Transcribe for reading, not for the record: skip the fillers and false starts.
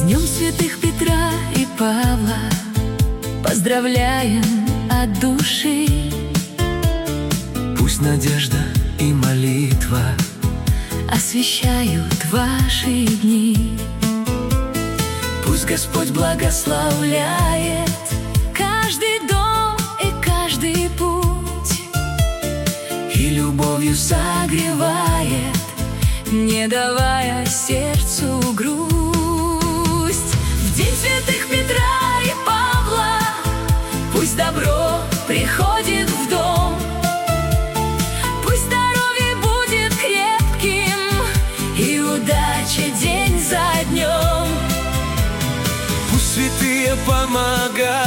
Днем святых Петра и Павла поздравляем от души. Пусть надежда и молитва освещают ваши дни. Пусть Господь благословляет каждый дом и каждый путь, и любовью согревает, не давая сердцу грусть. В день святых Петра и Павла пусть добро приходит в дом, пусть здоровье будет крепким и удача день за днем. пусть святые помогают